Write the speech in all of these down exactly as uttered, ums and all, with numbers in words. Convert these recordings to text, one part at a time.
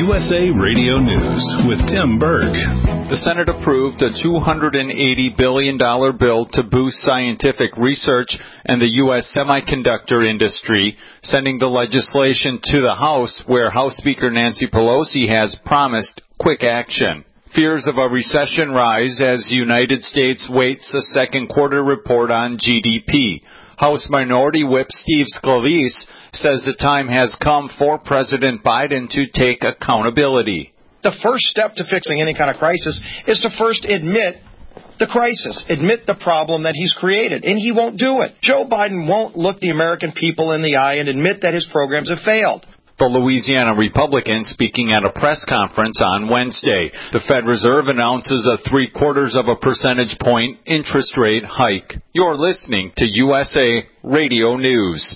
U S A Radio News with Tim Berg. The Senate approved a two hundred eighty billion dollars bill to boost scientific research and the U S semiconductor industry, sending the legislation to the House, where House Speaker Nancy Pelosi has promised quick action. Fears of a recession rise as the United States waits a second quarter report on G D P. House Minority Whip Steve Scalise says the time has come for President Biden to take accountability. The first step to fixing any kind of crisis is to first admit the crisis, admit the problem that he's created, and he won't do it. Joe Biden won't look the American people in the eye and admit that his programs have failed. The Louisiana Republican speaking at a press conference on Wednesday. The Fed Reserve announces a three-quarters of a percentage point interest rate hike. You're listening to U S A Radio News.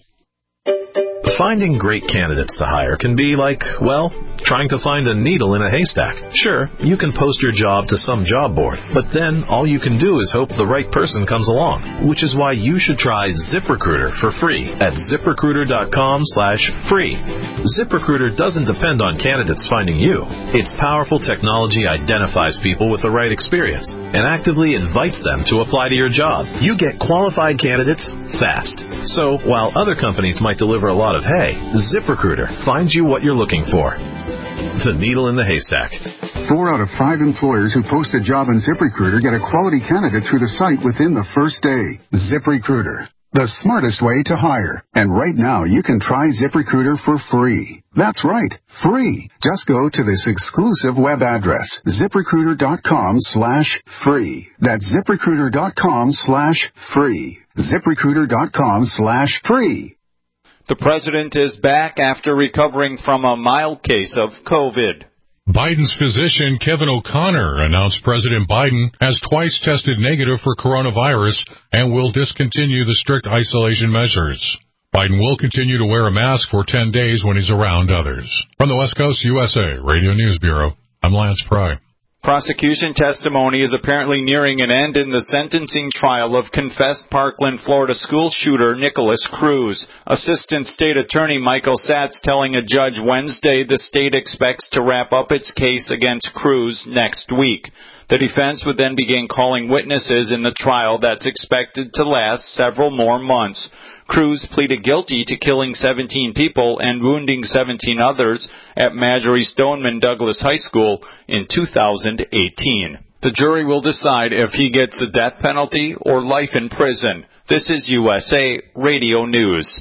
Finding great candidates to hire can be like, well, trying to find a needle in a haystack. Sure, you can post your job to some job board, but then all you can do is hope the right person comes along, which is why you should try ZipRecruiter for free at ZipRecruiter.com slash free. ZipRecruiter doesn't depend on candidates finding you. Its powerful technology identifies people with the right experience and actively invites them to apply to your job. You get qualified candidates fast. So while other companies might deliver a lot of hay, ZipRecruiter finds you what you're looking for. The needle in the haystack. Four out of five employers who post a job on ZipRecruiter get a quality candidate through the site within the first day. ZipRecruiter, the smartest way to hire. And right now, you can try ZipRecruiter for free. That's right, free. Just go to this exclusive web address, ZipRecruiter.com slash free. That's ZipRecruiter.com slash free. ZipRecruiter.com slash free. The president is back after recovering from a mild case of COVID. Biden's physician, Kevin O'Connor, announced President Biden has twice tested negative for coronavirus and will discontinue the strict isolation measures. Biden will continue to wear a mask for ten days when he's around others. From the West Coast U S A Radio News Bureau, I'm Lance Pry. Prosecution testimony is apparently nearing an end in the sentencing trial of confessed Parkland, Florida school shooter Nikolas Cruz. Assistant State Attorney Michael Satz telling a judge Wednesday the state expects to wrap up its case against Cruz next week. The defense would then begin calling witnesses in the trial that's expected to last several more months. Cruz pleaded guilty to killing seventeen people and wounding seventeen others at Marjory Stoneman Douglas High School in two thousand eighteen. The jury will decide if he gets the death penalty or life in prison. This is U S A Radio News.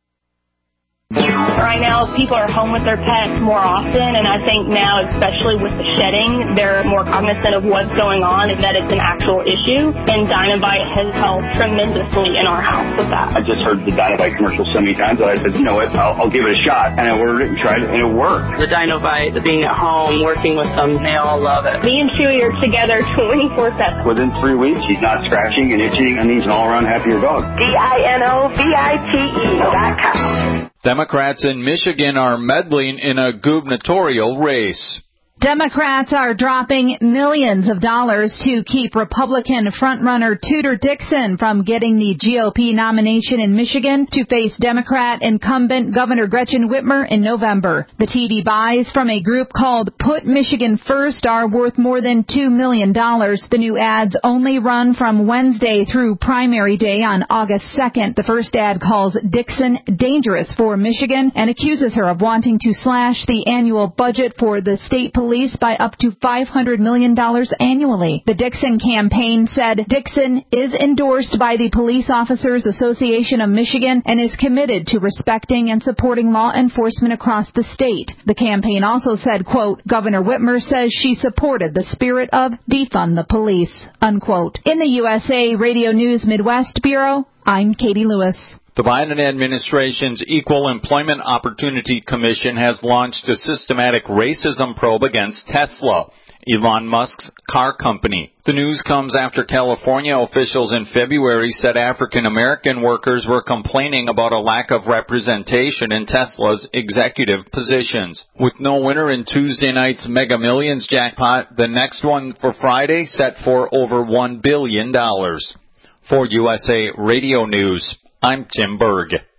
Right now, people are home with their pets more often, and I think now, especially with the shedding, they're more cognizant of what's going on and that it's an actual issue, and Dinovite has helped tremendously in our house with that. I just heard the Dinovite commercial so many times that I said, you know what, I'll, I'll give it a shot, and I ordered it and tried it, and it worked. The Dinovite, being at home, working with them, they all love it. Me and Chewy are together twenty-four seven. Within three weeks, he's not scratching and itching, and he's an all-around happier dog. D I N O V I T E dot com. Democrats in Michigan are meddling in a gubernatorial race. Democrats are dropping millions of dollars to keep Republican frontrunner Tudor Dixon from getting the G O P nomination in Michigan to face Democrat incumbent Governor Gretchen Whitmer in November. The T D buys from a group called Put Michigan First are worth more than two million dollars. The new ads only run from Wednesday through primary day on August second. The first ad calls Dixon dangerous for Michigan and accuses her of wanting to slash the annual budget for the state police Police by up to five hundred million dollars annually. The Dixon campaign said Dixon is endorsed by the Police Officers Association of Michigan and is committed to respecting and supporting law enforcement across the state. The campaign also said, quote, Governor Whitmer says she supported the spirit of defund the police, unquote. In the U S A Radio News Midwest Bureau, I'm Katie Lewis. The Biden administration's Equal Employment Opportunity Commission has launched a systematic racism probe against Tesla, Elon Musk's car company. The news comes after California officials in February said African American workers were complaining about a lack of representation in Tesla's executive positions. With no winner in Tuesday night's Mega Millions jackpot, the next one for Friday set for over one billion dollars. For U S A Radio News, I'm Tim Berg.